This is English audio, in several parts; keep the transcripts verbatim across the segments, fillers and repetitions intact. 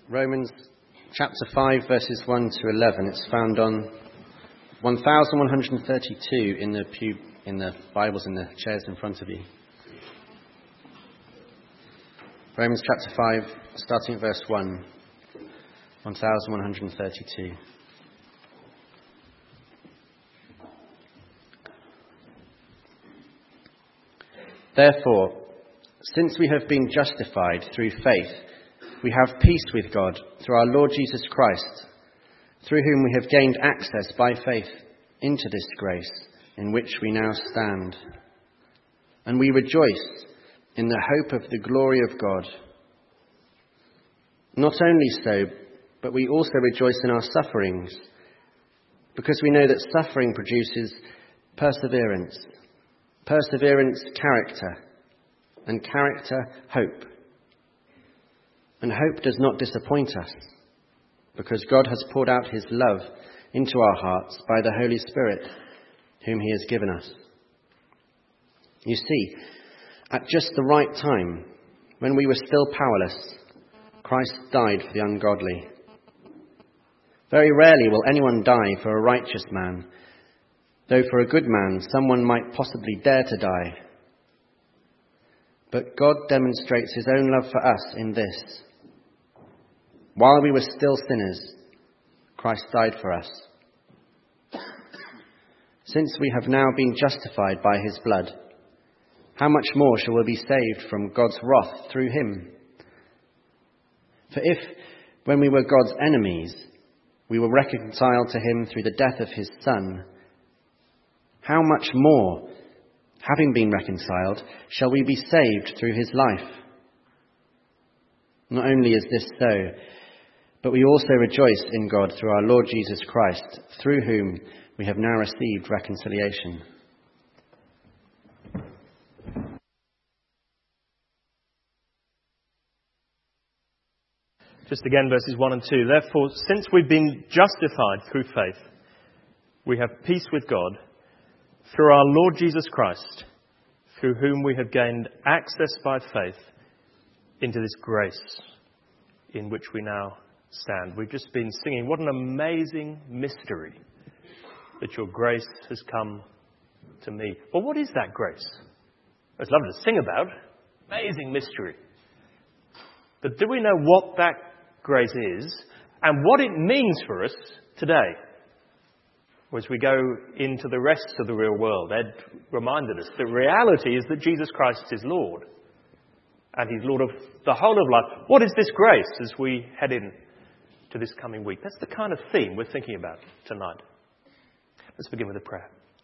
Romans chapter five, verses one to eleven. It's found on one thousand one hundred thirty-two in the pew, in the Bibles in the chairs in front of you. Romans chapter five, starting at verse one, one thousand one hundred thirty-two. Therefore, since we have been justified through faith, we have peace with God through our Lord Jesus Christ, through whom we have gained access by faith into this grace in which we now stand. And we rejoice in the hope of the glory of God. Not only so, but we also rejoice in our sufferings, because we know that suffering produces perseverance, perseverance, character, and character, hope. And hope does not disappoint us, because God has poured out his love into our hearts by the Holy Spirit, whom he has given us. You see, at just the right time, when we were still powerless, Christ died for the ungodly. Very rarely will anyone die for a righteous man, though for a good man someone might possibly dare to die. But God demonstrates his own love for us in this: while we were still sinners, Christ died for us. Since we have now been justified by his blood, how much more shall we be saved from God's wrath through him? For if, when we were God's enemies, we were reconciled to him through the death of his Son, how much more, having been reconciled, shall we be saved through his life? Not only is this so, but we also rejoice in God through our Lord Jesus Christ, through whom we have now received reconciliation. Just again, verses one and two. Therefore, since we've been justified through faith, we have peace with God through our Lord Jesus Christ, through whom we have gained access by faith into this grace in which we now stand. We've just been singing, what an amazing mystery that your grace has come to me. Well, what is that grace? It's lovely to sing about. Amazing mystery. But do we know what that grace is and what it means for us today? As we go into the rest of the real world, Ed reminded us the reality is that Jesus Christ is Lord. And he's Lord of the whole of life. What is this grace as we head in to this coming week? That's the kind of theme we're thinking about tonight. Let's begin with a prayer.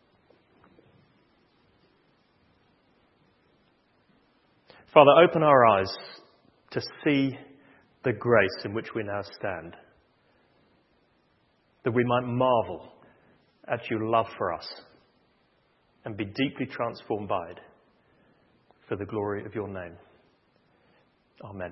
Father, open our eyes to see the grace in which we now stand, that we might marvel at your love for us and be deeply transformed by it for the glory of your name. Amen.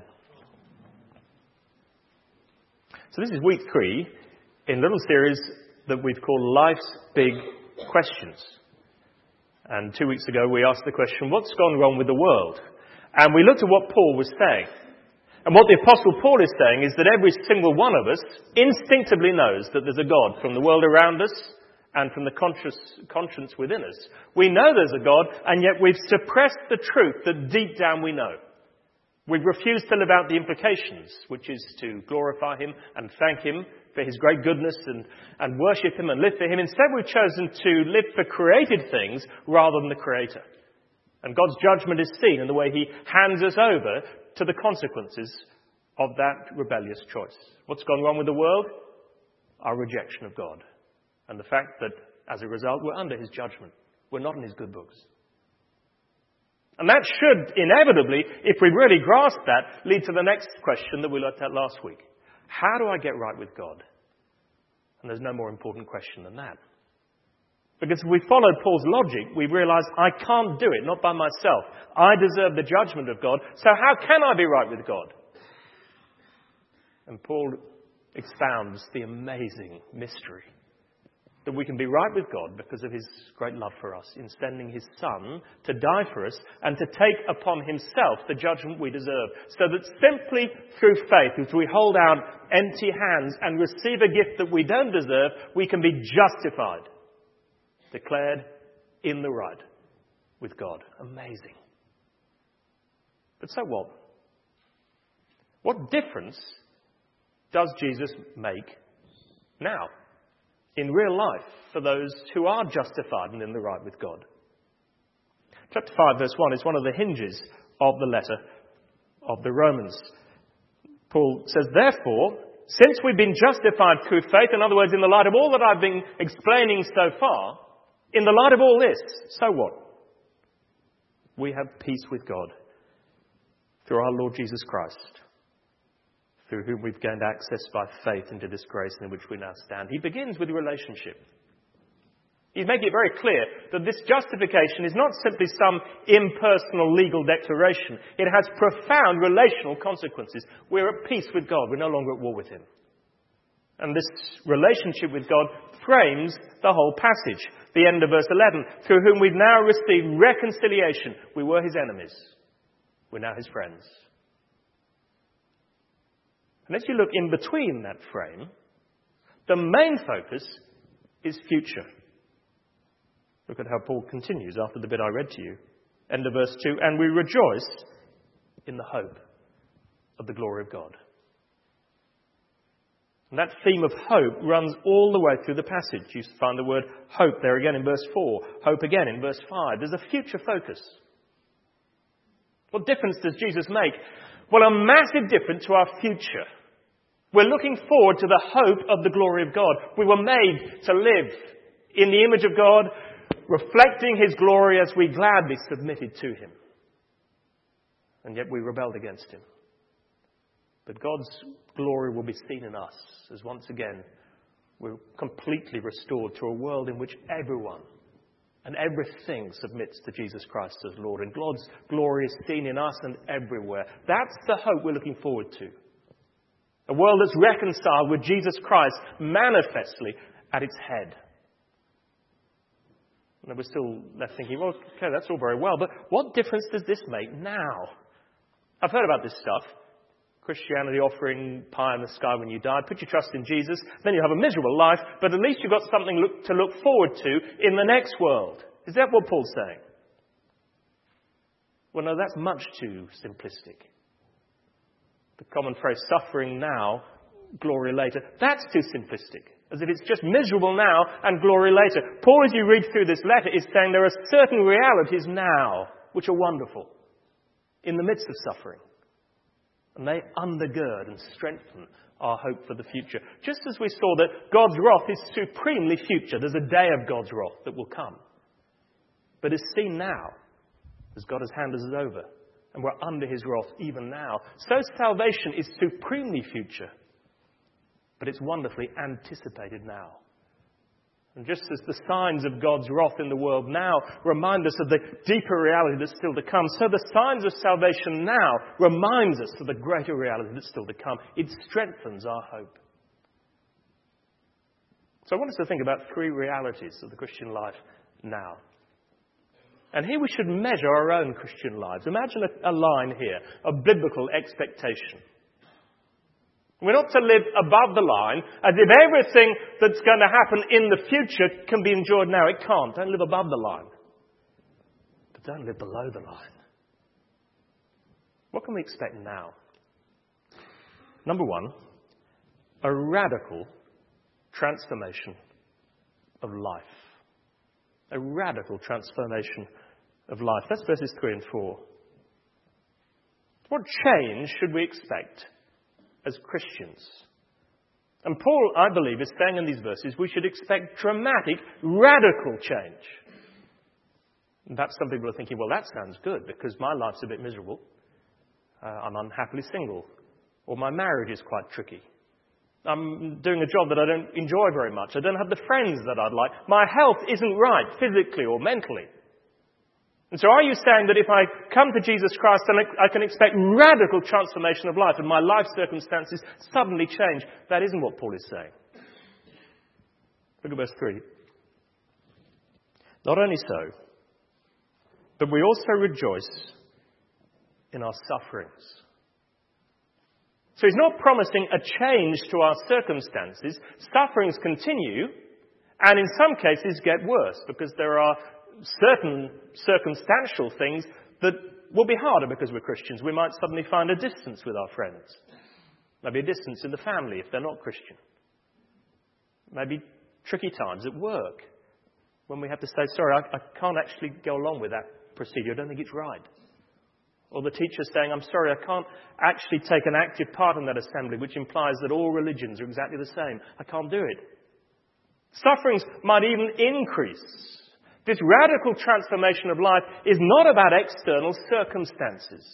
So this is week three in a little series that we've called Life's Big Questions. And two weeks ago we asked the question, what's gone wrong with the world? And we looked at what Paul was saying. And what the Apostle Paul is saying is that every single one of us instinctively knows that there's a God from the world around us and from the conscious conscience within us. We know there's a God, and yet we've suppressed the truth that deep down we know. We've refused to live out the implications, which is to glorify him and thank him for his great goodness and, and worship him and live for him. Instead, we've chosen to live for created things rather than the Creator. And God's judgment is seen in the way he hands us over to the consequences of that rebellious choice. What's gone wrong with the world? Our rejection of God. And the fact that, as a result, we're under his judgment. We're not in his good books. And that should, inevitably, if we really grasp that, lead to the next question that we looked at last week. How do I get right with God? And there's no more important question than that. Because if we followed Paul's logic, we realise I can't do it, not by myself. I deserve the judgment of God, so how can I be right with God? And Paul expounds the amazing mystery that we can be right with God because of his great love for us in sending his Son to die for us and to take upon himself the judgment we deserve. So that simply through faith, as we hold out empty hands and receive a gift that we don't deserve, we can be justified, declared in the right with God. Amazing. But so what? What difference does Jesus make now, in real life, for those who are justified and in the right with God? Chapter five, verse one is one of the hinges of the letter of the Romans. Paul says, therefore, since we've been justified through faith, in other words, in the light of all that I've been explaining so far, in the light of all this, so what? We have peace with God through our Lord Jesus Christ, through whom we've gained access by faith into this grace in which we now stand. He begins with relationship. He's making it very clear that this justification is not simply some impersonal legal declaration. It has profound relational consequences. We're at peace with God. We're no longer at war with him. And this relationship with God frames the whole passage. The end of verse eleven, through whom we've now received reconciliation. We were his enemies. We're now his friends. And as you look in between that frame, the main focus is future. Look at how Paul continues after the bit I read to you. End of verse two, and we rejoice in the hope of the glory of God. And that theme of hope runs all the way through the passage. You find the word hope there again in verse four, hope again in verse five. There's a future focus. What difference does Jesus make? Well, a massive difference to our future. We're looking forward to the hope of the glory of God. We were made to live in the image of God, reflecting his glory as we gladly submitted to him. And yet we rebelled against him. But God's glory will be seen in us as once again we're completely restored to a world in which everyone and everything submits to Jesus Christ as Lord. And God's glory is seen in us and everywhere. That's the hope we're looking forward to. A world that's reconciled with Jesus Christ manifestly at its head. And we're still left thinking, well, okay, that's all very well, but what difference does this make now? I've heard about this stuff. Christianity offering pie in the sky when you die. Put your trust in Jesus, then you have a miserable life, but at least you've got something look, to look forward to in the next world. Is that what Paul's saying? Well, no, that's much too simplistic. The common phrase, suffering now, glory later, that's too simplistic. As if it's just miserable now and glory later. Paul, as you read through this letter, is saying there are certain realities now which are wonderful in the midst of suffering. And they undergird and strengthen our hope for the future. Just as we saw that God's wrath is supremely future. There's a day of God's wrath that will come. But it's seen now, as God has handed us over. And we're under his wrath even now. So salvation is supremely future. But it's wonderfully anticipated now. And just as the signs of God's wrath in the world now remind us of the deeper reality that's still to come, so the signs of salvation now reminds us of the greater reality that's still to come. It strengthens our hope. So I want us to think about three realities of the Christian life now. And here we should measure our own Christian lives. Imagine a, a line here of biblical expectation. We're not to live above the line as if everything that's going to happen in the future can be enjoyed now. It can't. Don't live above the line. But don't live below the line. What can we expect now? Number one, a radical transformation of life. A radical transformation of life. That's verses three and four. What change should we expect as Christians? And Paul, I believe, is saying in these verses we should expect dramatic, radical change. And perhaps some people are thinking, well, that sounds good because my life's a bit miserable. Uh, I'm unhappily single. Or my marriage is quite tricky. I'm doing a job that I don't enjoy very much. I don't have the friends that I'd like. My health isn't right, physically or mentally. And so are you saying that if I come to Jesus Christ, then I can expect radical transformation of life and my life circumstances suddenly change? That isn't what Paul is saying. Look at verse three. Not only so, but we also rejoice in our sufferings. So he's not promising a change to our circumstances. Sufferings continue, and in some cases get worse, because there are certain circumstantial things that will be harder because we're Christians. We might suddenly find a distance with our friends. Maybe a distance in the family if they're not Christian. Maybe tricky times at work when we have to say, sorry, I, I can't actually go along with that procedure. I don't think it's right. Or the teacher saying, I'm sorry, I can't actually take an active part in that assembly, which implies that all religions are exactly the same. I can't do it. Sufferings might even increase. This radical transformation of life is not about external circumstances.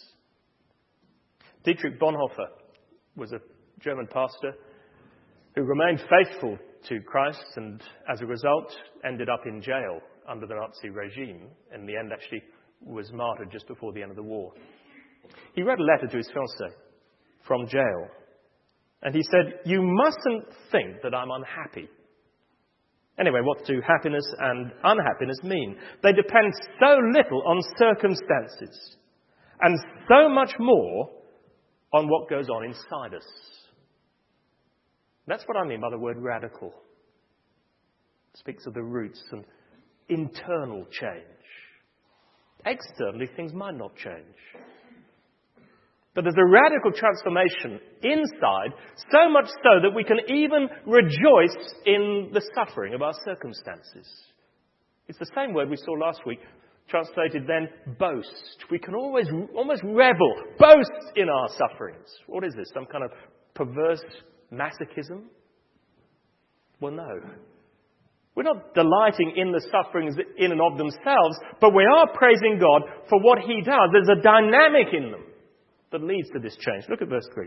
Dietrich Bonhoeffer was a German pastor who remained faithful to Christ and, as a result, ended up in jail under the Nazi regime. In the end, actually was martyred just before the end of the war. He wrote a letter to his fiancée from jail. And he said, you mustn't think that I'm unhappy. Anyway, what do happiness and unhappiness mean? They depend so little on circumstances and so much more on what goes on inside us. That's what I mean by the word radical. It speaks of the roots and internal change. Externally, things might not change. But there's a radical transformation inside, so much so that we can even rejoice in the suffering of our circumstances. It's the same word we saw last week, translated then, boast. We can always almost revel, boast in our sufferings. What is this, some kind of perverse masochism? Well, no. We're not delighting in the sufferings in and of themselves, but we are praising God for what He does. There's a dynamic in them that leads to this change. Look at verse three.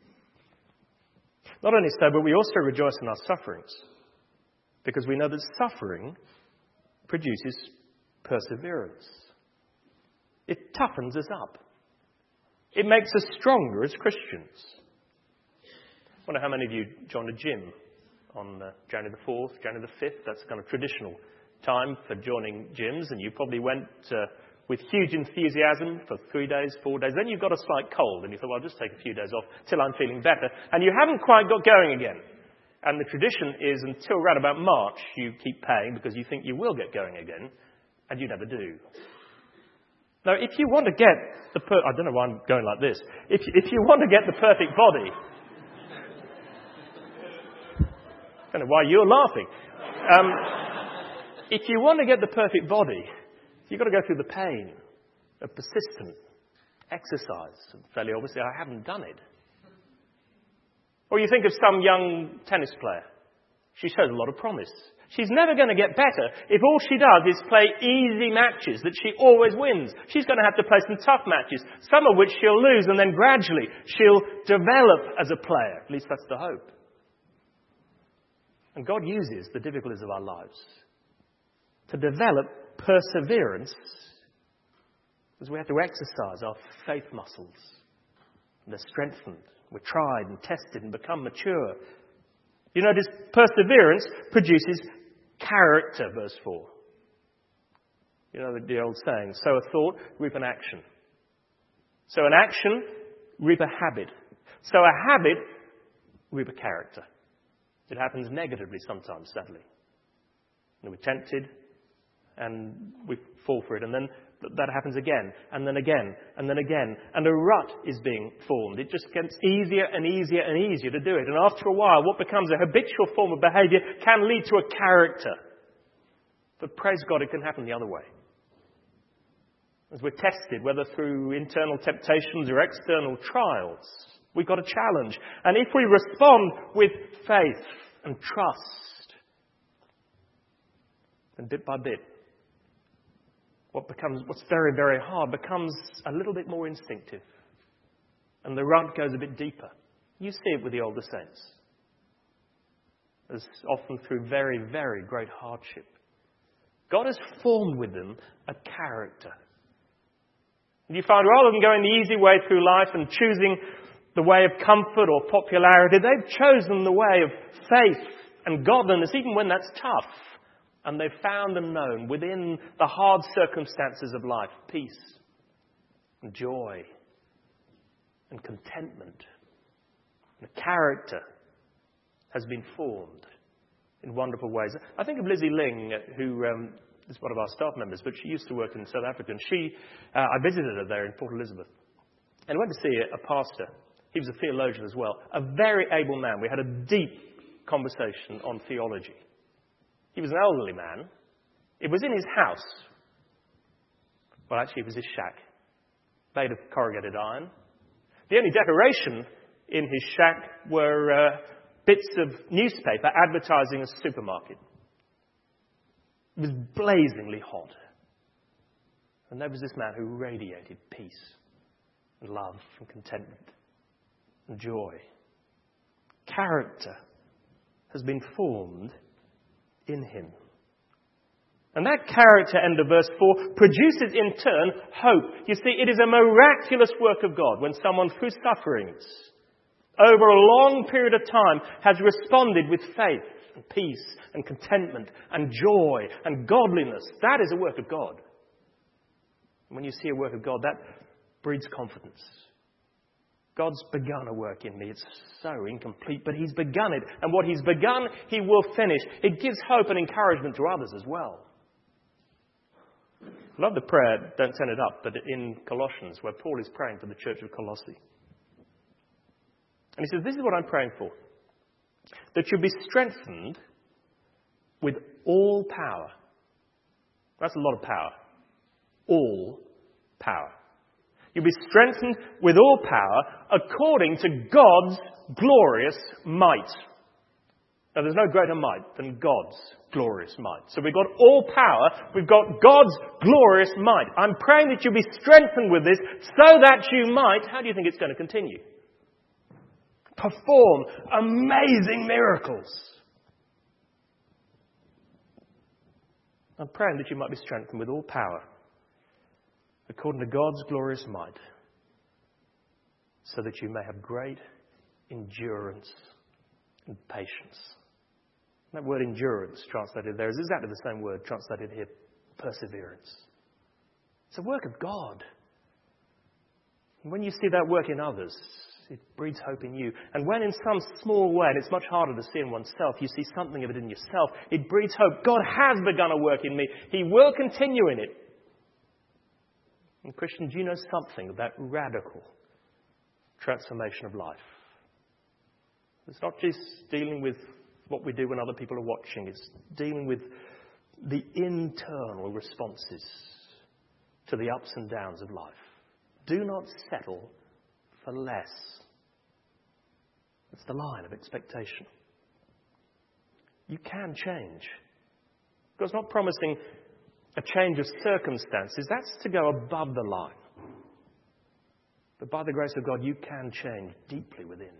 Not only so, but we also rejoice in our sufferings, because we know that suffering produces perseverance. It toughens us up. It makes us stronger as Christians. I wonder how many of you joined a gym on uh, January the fourth, January the fifth. That's kind of traditional time for joining gyms, and you probably went uh, with huge enthusiasm for three days, four days. Then you got a slight cold, and you thought, well, I'll just take a few days off till I'm feeling better. And you haven't quite got going again. And the tradition is until around about March, you keep paying because you think you will get going again, and you never do. Now, if you want to get the per- I don't know why I'm going like this. If, if you want to get the perfect body, I don't know why you're laughing. Um, if you want to get the perfect body, you've got to go through the pain of persistent exercise. And fairly obviously, I haven't done it. Or you think of some young tennis player. She shows a lot of promise. She's never going to get better if all she does is play easy matches that she always wins. She's going to have to play some tough matches, some of which she'll lose, and then gradually she'll develop as a player. At least that's the hope. And God uses the difficulties of our lives to develop perseverance, as we have to exercise our faith muscles. And they're strengthened. We're tried and tested and become mature. You notice perseverance produces character, verse four. You know the old saying, sow a thought, reap an action. Sow an action, reap a habit. Sow a habit, reap a character. It happens negatively sometimes, sadly. And we're tempted, and we fall for it, and then that happens again, and then again, and then again, and a rut is being formed. It just gets easier and easier and easier to do it, and after a while, what becomes a habitual form of behaviour can lead to a character. But praise God, it can happen the other way. As we're tested, whether through internal temptations or external trials, we've got a challenge, and if we respond with faith and trust, then bit by bit, What becomes, what's very, very hard becomes a little bit more instinctive. And the rut goes a bit deeper. You see it with the older saints. As often through very, very great hardship. God has formed with them a character. And you find rather than going the easy way through life and choosing the way of comfort or popularity, they've chosen the way of faith and godliness, even when that's tough. And they've found and known within the hard circumstances of life peace and joy and contentment. And the character has been formed in wonderful ways. I think of Lizzie Ling, who um, is one of our staff members, but she used to work in South Africa. And she, uh, I visited her there in Port Elizabeth. And I went to see a, a pastor. He was a theologian as well. A very able man. We had a deep conversation on theology. He was an elderly man. It was in his house. Well, actually, it was his shack, made of corrugated iron. The only decoration in his shack were uh, bits of newspaper advertising a supermarket. It was blazingly hot. And there was this man who radiated peace and love and contentment and joy. Character has been formed in him. And that character, end of verse four, produces in turn hope. You see, it is a miraculous work of God when someone through sufferings, over a long period of time, has responded with faith and peace and contentment and joy and godliness. That is a work of God. And when you see a work of God, that breeds confidence. God's begun a work in me. It's so incomplete, but He's begun it. And what He's begun, He will finish. It gives hope and encouragement to others as well. I love the prayer, don't turn it up, but in Colossians, where Paul is praying for the church of Colossae. And he says, this is what I'm praying for. That you be strengthened with all power. That's a lot of power. All power. You'll be strengthened with all power according to God's glorious might. Now, there's no greater might than God's glorious might. So we've got all power. We've got God's glorious might. I'm praying that you'll be strengthened with this so that you might, how do you think it's going to continue? Perform amazing miracles. I'm praying that you might be strengthened with all power according to God's glorious might, so that you may have great endurance and patience. That word endurance translated there is exactly the same word translated here, perseverance. It's a work of God. And when you see that work in others, it breeds hope in you. And when in some small way, and it's much harder to see in oneself, you see something of it in yourself, it breeds hope. God has begun a work in me. He will continue in it. And Christian, do you know something of that radical transformation of life? It's not just dealing with what we do when other people are watching. It's dealing with the internal responses to the ups and downs of life. Do not settle for less. That's the line of expectation. You can change. God's not promising a change of circumstances. That's to go above the line. But by the grace of God, you can change deeply within.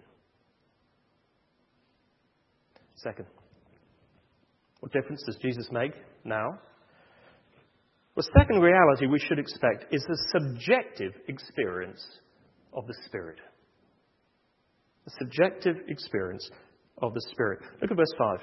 Second, what difference does Jesus make now? The second reality we should expect is the subjective experience of the Spirit. The subjective experience of the Spirit. Look at verse five.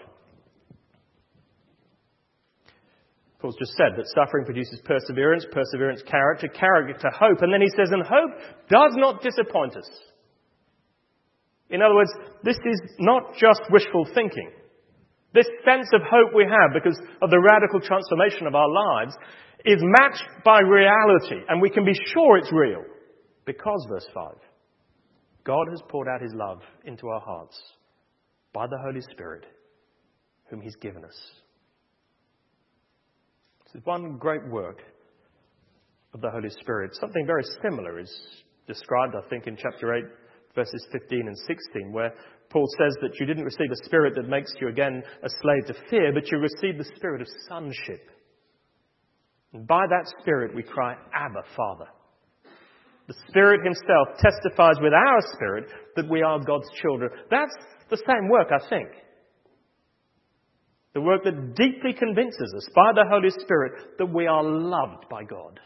Paul's just said that suffering produces perseverance, perseverance character, character hope. And then he says, and hope does not disappoint us. In other words, this is not just wishful thinking. This sense of hope we have because of the radical transformation of our lives is matched by reality. And we can be sure it's real. Because, verse five, God has poured out His love into our hearts by the Holy Spirit, whom He's given us. This is one great work of the Holy Spirit. Something very similar is described, I think, in chapter eight, verses fifteen and sixteen, where Paul says that you didn't receive a spirit that makes you again a slave to fear, but you received the spirit of sonship. And by that Spirit we cry, Abba, Father. The Spirit Himself testifies with our spirit that we are God's children. That's the same work, I think. The work that deeply convinces us by the Holy Spirit that we are loved by God.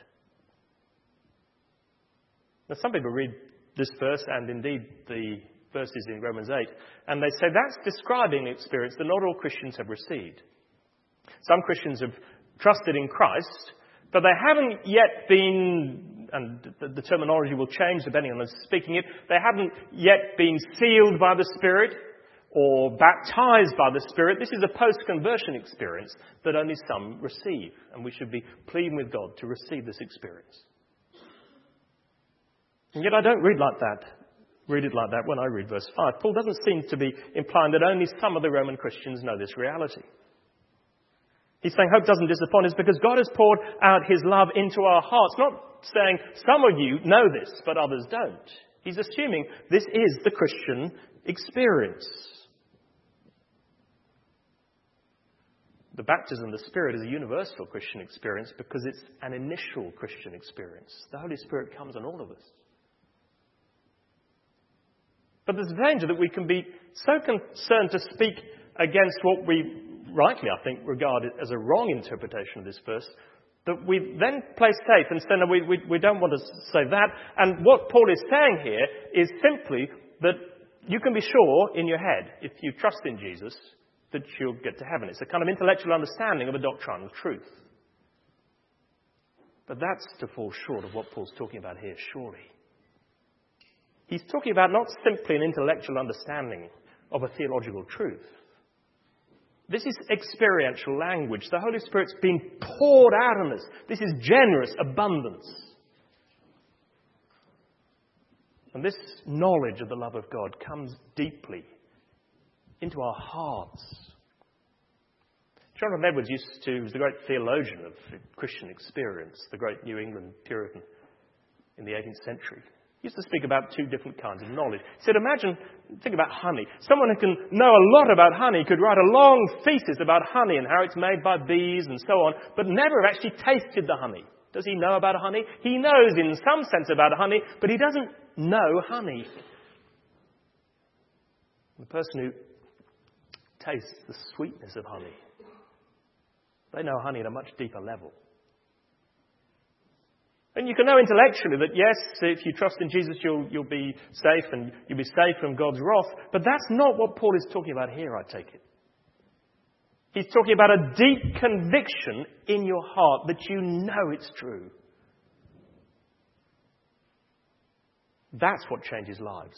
Now, some people read this verse and indeed the verses in Romans eight, and they say that's describing the experience that not all Christians have received. Some Christians have trusted in Christ, but they haven't yet been, and the, the terminology will change depending on who's speaking it, they haven't yet been sealed by the Spirit or baptized by the Spirit. This is a post-conversion experience that only some receive, and we should be pleading with God to receive this experience. And yet I don't read like that. Read it like that when I read verse five. Paul doesn't seem to be implying that only some of the Roman Christians know this reality. He's saying hope doesn't disappoint us because God has poured out his love into our hearts. Not saying some of you know this, but others don't. He's assuming this is the Christian experience. The baptism of the Spirit is a universal Christian experience because it's an initial Christian experience. The Holy Spirit comes on all of us. But there's a danger that we can be so concerned to speak against what we rightly, I think, regard it as a wrong interpretation of this verse, that we then play safe and say, no, we, we, we don't want to say that. And what Paul is saying here is simply that you can be sure in your head, if you trust in Jesus, that you'll get to heaven. It's a kind of intellectual understanding of a doctrinal truth. But that's to fall short of what Paul's talking about here, surely. He's talking about not simply an intellectual understanding of a theological truth. This is experiential language. The Holy Spirit's been poured out on us. This is generous abundance. And this knowledge of the love of God comes deeply into our hearts. Jonathan Edwards used to, he was the great theologian of Christian experience, the great New England Puritan in the eighteenth century. He used to speak about two different kinds of knowledge. He said, imagine, think about honey. Someone who can know a lot about honey could write a long thesis about honey and how it's made by bees and so on, but never have actually tasted the honey. Does he know about honey? He knows in some sense about honey, but he doesn't know honey. The person who tastes the sweetness of honey, they know honey at a much deeper level. And you can know intellectually that, yes, if you trust in Jesus, you'll, you'll be safe and you'll be safe from God's wrath. But that's not what Paul is talking about here, I take it. He's talking about a deep conviction in your heart that you know it's true. That's what changes lives.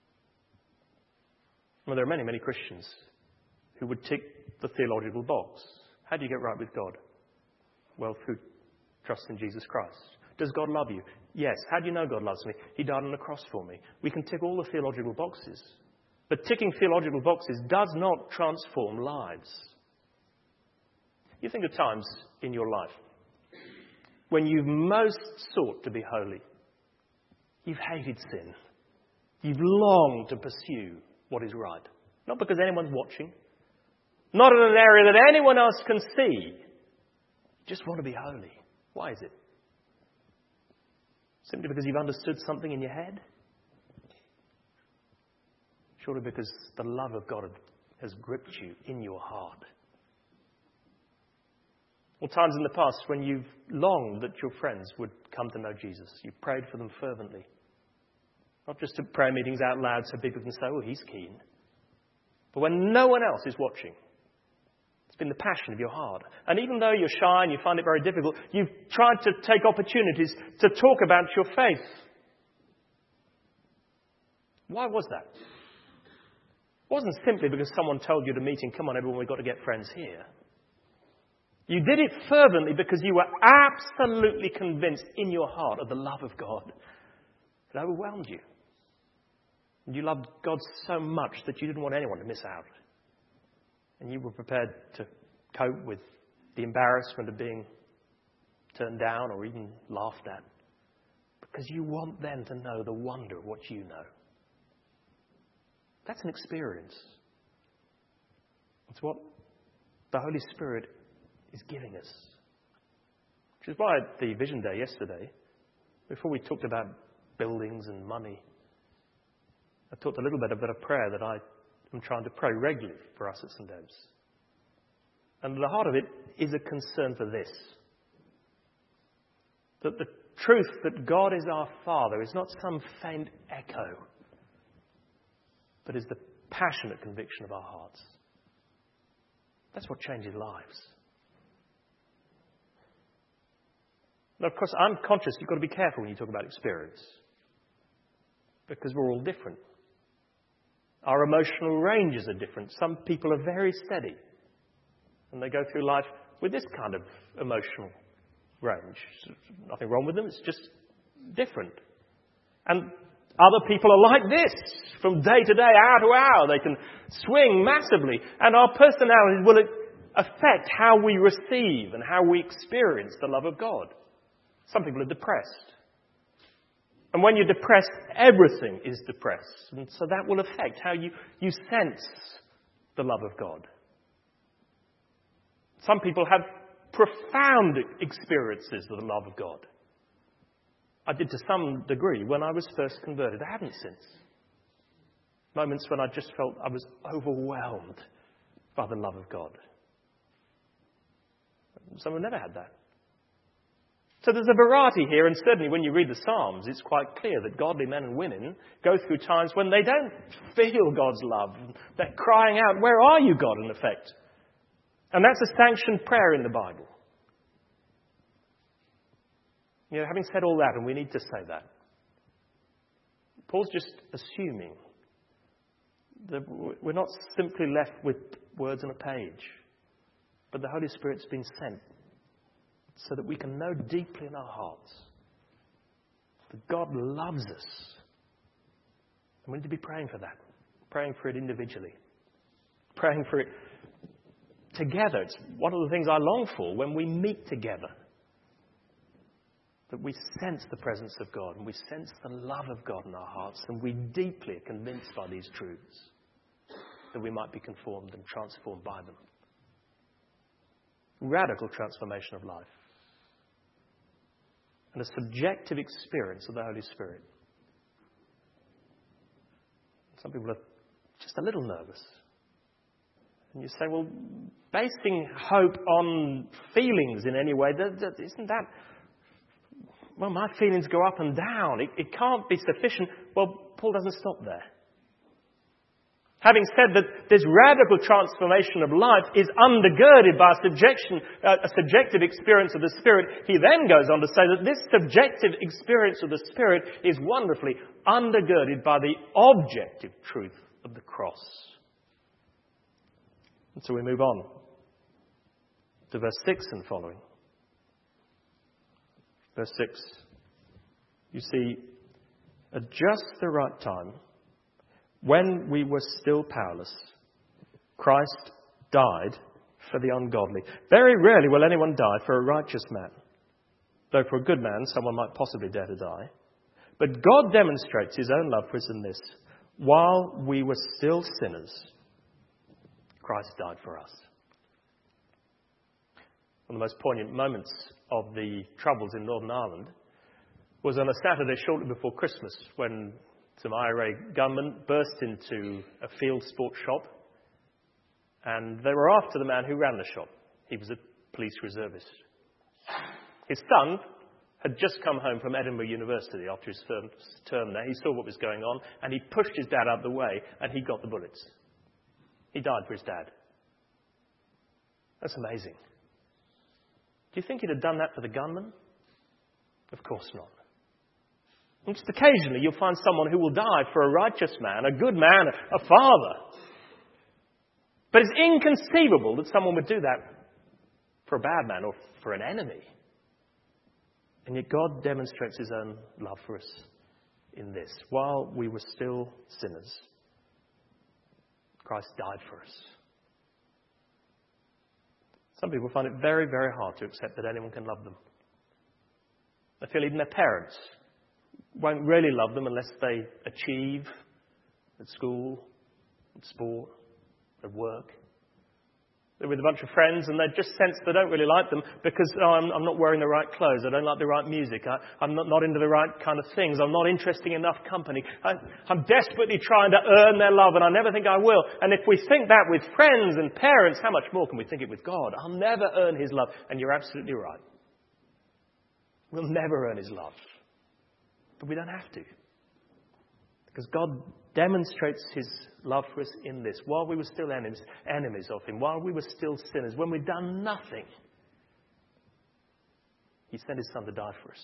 Well, there are many, many Christians who would tick the theological box. How do you get right with God? Well, through trust in Jesus Christ. Does God love you? Yes. How do you know God loves me? He died on the cross for me. We can tick all the theological boxes. But ticking theological boxes does not transform lives. You think of times in your life when you've most sought to be holy. You've hated sin. You've longed to pursue what is right. Not because anyone's watching. Not in an area that anyone else can see. You just want to be holy. Why is it? Simply because you've understood something in your head? Surely because the love of God has gripped you in your heart. Or times in the past when you've longed that your friends would come to know Jesus. You prayed for them fervently. Not just at prayer meetings out loud so people can say, oh, he's keen. But when no one else is watching. It's been the passion of your heart. And even though you're shy and you find it very difficult, you've tried to take opportunities to talk about your faith. Why was that? It wasn't simply because someone told you to meet and come on everyone, we've got to get friends here. You did it fervently because you were absolutely convinced in your heart of the love of God. It overwhelmed you. And you loved God so much that you didn't want anyone to miss out. And you were prepared to cope with the embarrassment of being turned down or even laughed at. Because you want them to know the wonder of what you know. That's an experience. It's what the Holy Spirit is giving us. Which is why at the Vision Day yesterday, before we talked about buildings and money, I talked a little bit about a prayer that I am trying to pray regularly for us at St Ebbe's. And at the heart of it is a concern for this. That the truth that God is our Father is not some faint echo, but is the passionate conviction of our hearts. That's what changes lives. Now, of course, I'm conscious you've got to be careful when you talk about experience, because we're all different. Our emotional ranges are different. Some people are very steady, and they go through life with this kind of emotional range. There's nothing wrong with them, it's just different. And other people are like this, from day to day, hour to hour. They can swing massively, and our personalities will affect how we receive and how we experience the love of God. Some people are depressed. And when you're depressed, everything is depressed. And so that will affect how you, you sense the love of God. Some people have profound experiences of the love of God. I did to some degree when I was first converted. I haven't since. Moments when I just felt I was overwhelmed by the love of God. Some have never had that. So there's a variety here, and certainly when you read the Psalms, it's quite clear that godly men and women go through times when they don't feel God's love. They're crying out, "Where are you, God?" in effect. And that's a sanctioned prayer in the Bible. You know, having said all that, and we need to say that, Paul's just assuming that we're not simply left with words on a page, but the Holy Spirit's been sent so that we can know deeply in our hearts that God loves us. And we need to be praying for that. Praying for it individually. Praying for it together. It's one of the things I long for when we meet together. That we sense the presence of God and we sense the love of God in our hearts, and we deeply are convinced by these truths that we might be conformed and transformed by them. Radical transformation of life. And a subjective experience of the Holy Spirit. Some people are just a little nervous. And you say, well, basing hope on feelings in any way, that, that, isn't that... Well, my feelings go up and down. It, it can't be sufficient. Well, Paul doesn't stop there. Having said that this radical transformation of life is undergirded by a, subjection, uh, a subjective experience of the Spirit, he then goes on to say that this subjective experience of the Spirit is wonderfully undergirded by the objective truth of the cross. And so we move on to verse six and following. Verse six. You see, at just the right time, when we were still powerless, Christ died for the ungodly. Very rarely will anyone die for a righteous man, though for a good man someone might possibly dare to die. But God demonstrates his own love for us in this: while we were still sinners, Christ died for us. One of the most poignant moments of the Troubles in Northern Ireland was on a Saturday shortly before Christmas, when some I R A gunmen burst into a field sports shop, and they were after the man who ran the shop. He was a police reservist. His son had just come home from Edinburgh University after his first term there. He saw what was going on, and he pushed his dad out of the way, and he got the bullets. He died for his dad. That's amazing. Do you think he'd have done that for the gunman? Of course not. And just occasionally you'll find someone who will die for a righteous man, a good man, a father. But it's inconceivable that someone would do that for a bad man or for an enemy. And yet God demonstrates his own love for us in this. While we were still sinners, Christ died for us. Some people find it very, very hard to accept that anyone can love them. They feel even their parents won't really love them unless they achieve at school, at sport, at work. They're with a bunch of friends and they just sense they don't really like them because oh, I'm, I'm not wearing the right clothes, I don't like the right music, I, I'm not, not into the right kind of things, I'm not interesting enough company, I, I'm desperately trying to earn their love and I never think I will. And if we think that with friends and parents, how much more can we think it with God? I'll never earn his love. And you're absolutely right. We'll never earn his love. But we don't have to. Because God demonstrates his love for us in this. While we were still enemies, enemies of him, while we were still sinners, when we'd done nothing, He sent his Son to die for us.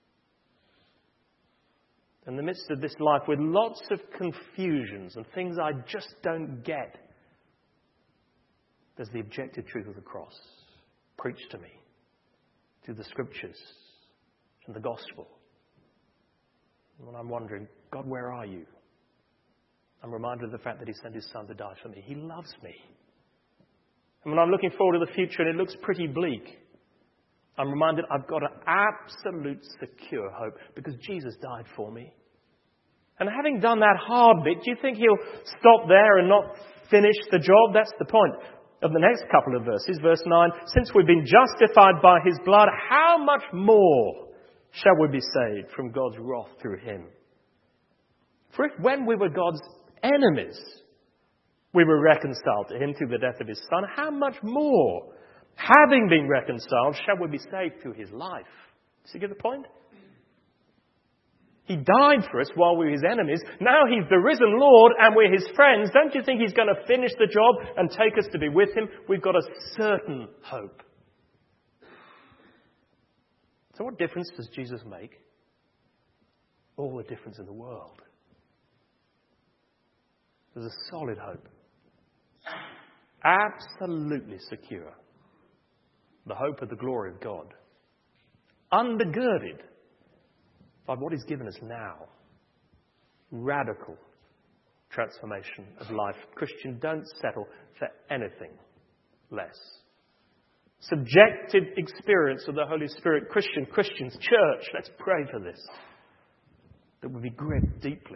In the midst of this life with lots of confusions and things I just don't get, there's the objective truth of the cross. Preached to me through the scriptures and the gospel. And when I'm wondering, God, where are you? I'm reminded of the fact that he sent his Son to die for me. He loves me. And when I'm looking forward to the future and it looks pretty bleak, I'm reminded I've got an absolute secure hope because Jesus died for me. And having done that hard bit, do you think he'll stop there and not finish the job? That's the point of the next couple of verses. Verse nine, since we've been justified by his blood, how much more shall we be saved from God's wrath through him? For if when we were God's enemies, we were reconciled to him through the death of his Son, how much more, having been reconciled, shall we be saved through his life? Does you get the point? He died for us while we were his enemies. Now he's the risen Lord and we're his friends. Don't you think he's going to finish the job and take us to be with him? We've got a certain hope. So what difference does Jesus make? All the difference in the world. There's a solid hope. Absolutely secure. The hope of the glory of God. Undergirded by what he's given us now. Radical transformation of life. Christian, don't settle for anything less. Subjective experience of the Holy Spirit. Christian, Christians, church, let's pray for this. That we be gripped deeply.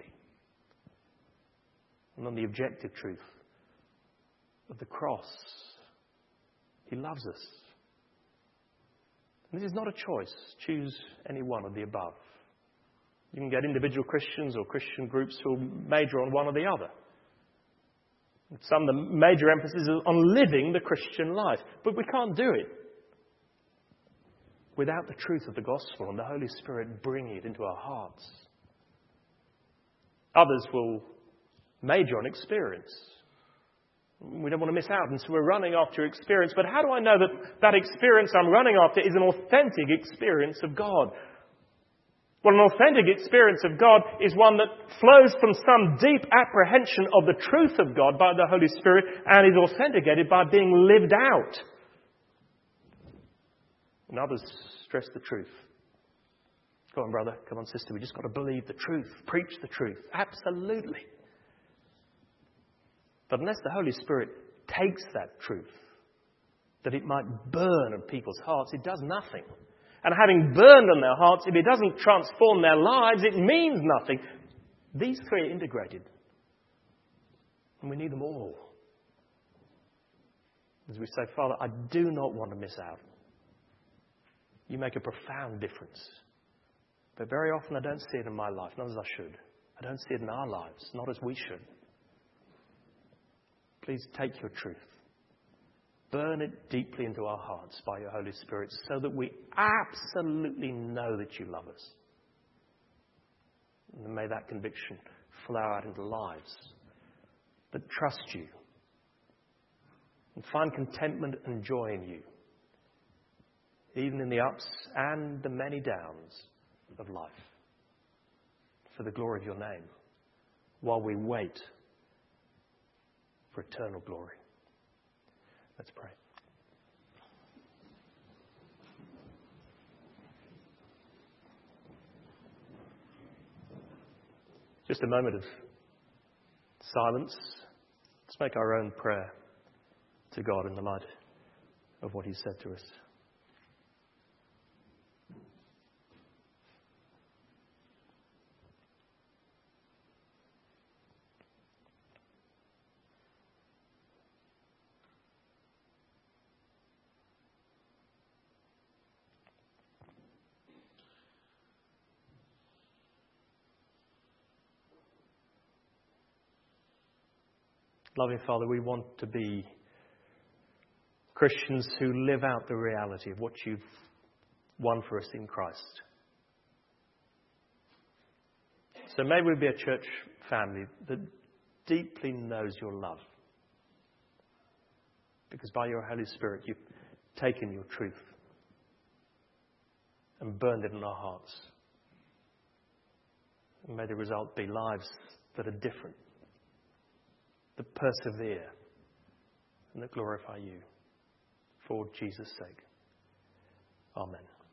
And on the objective truth of the cross. He loves us. And this is not a choice. Choose any one of the above. You can get individual Christians or Christian groups who will major on one or the other. Some, the major emphasis is on living the Christian life. But we can't do it without the truth of the gospel and the Holy Spirit bringing it into our hearts. Others will major on experience. We don't want to miss out, and so we're running after experience. But how do I know that that experience I'm running after is an authentic experience of God? Well, an authentic experience of God is one that flows from some deep apprehension of the truth of God by the Holy Spirit and is authenticated by being lived out. And others stress the truth. Come on, brother. Come on, sister. We just got to believe the truth. Preach the truth. Absolutely. But unless the Holy Spirit takes that truth, that it might burn on people's hearts, it does nothing. And having burned on their hearts, if it doesn't transform their lives, it means nothing. These three are integrated. And we need them all. As we say, Father, I do not want to miss out. You make a profound difference. But very often I don't see it in my life, not as I should. I don't see it in our lives, not as we should. Please take your truth. Burn it deeply into our hearts by your Holy Spirit so that we absolutely know that you love us. And may that conviction flow out into lives that trust you and find contentment and joy in you, even in the ups and the many downs of life, for the glory of your name, while we wait for eternal glory. Let's pray. Just a moment of silence. Let's make our own prayer to God in the light of what He said to us. Loving Father, we want to be Christians who live out the reality of what you've won for us in Christ. So may we be a church family that deeply knows your love. Because by your Holy Spirit, you've taken your truth and burned it in our hearts. And may the result be lives that are different, that persevere, and that glorify you. For Jesus' sake. Amen.